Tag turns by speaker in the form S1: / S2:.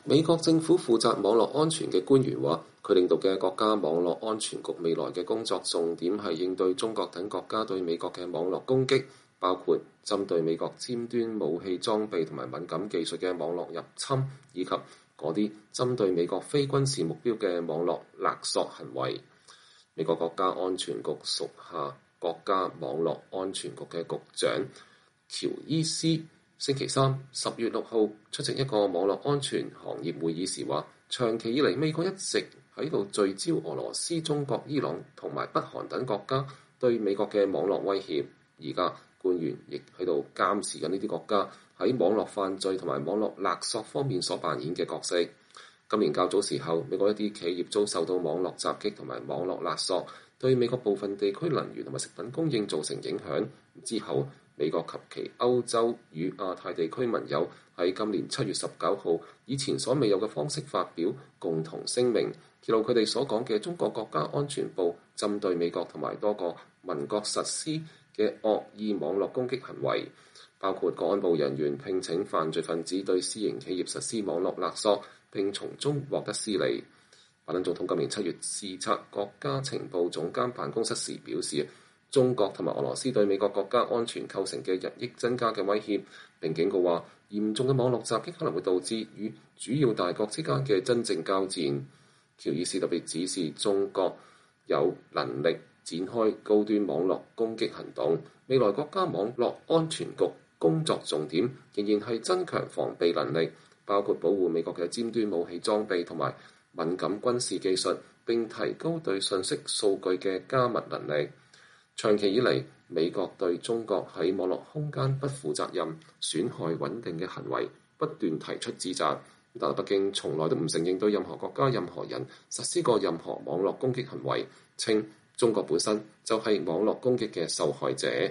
S1: 美國政府負責網絡安全嘅官員話，佢領導嘅國家網絡安全局未來嘅工作重點係應對中國等國家對美國嘅網絡攻擊，包括針對美國尖端武器裝備同埋敏感技術嘅網絡入侵，以及嗰啲針對美國非軍事目標嘅網絡勒索行為。美國國家安全局屬下國家網絡安全局嘅局長喬伊斯星期三10月6號出席一個網絡安全行業會議時話，長期以嚟美國一直喺度聚焦俄羅斯、中國、伊朗同埋北韓等國家對美國嘅網絡威脅。而家官員亦喺度監視緊呢啲國家喺網絡犯罪同埋網絡勒索方面所扮演嘅角色。今年較早時候，美國一啲企業遭受到網絡襲擊同埋網絡勒索，對美國部分地區能源同埋食品供應造成影響。之後，美國及其歐洲與亞太地區盟友喺今年7月19號以前所未有嘅方式發表共同聲明，揭露佢哋所講嘅中國國家安全部針對美國同埋多個盟國實施嘅惡意網絡攻擊行為，包括國安部人員聘請犯罪分子對私營企業實施網絡勒索，並從中獲得私利。拜登總統今年7月視察國家情報總監辦公室時表示，中國同埋俄羅斯對美國國家安全構成嘅日益增加嘅威脅，並警告話嚴重嘅網絡襲擊可能會導致與主要大國之間嘅真正交戰。喬伊斯特別指示中國有能力展開高端網絡攻擊行動，未來國家網絡安全局工作重點仍然係增強防備能力，包括保護美國嘅尖端武器裝備同埋敏感軍事技術，並提高對信息數據嘅加密能力。長期以嚟，美國對中國喺網絡空間不負責任、損害穩定嘅行為不斷提出指責，但係北京從來都唔承認對任何國家、任何人實施過任何網絡攻擊行為，稱中國本身就係網絡攻擊嘅受害者。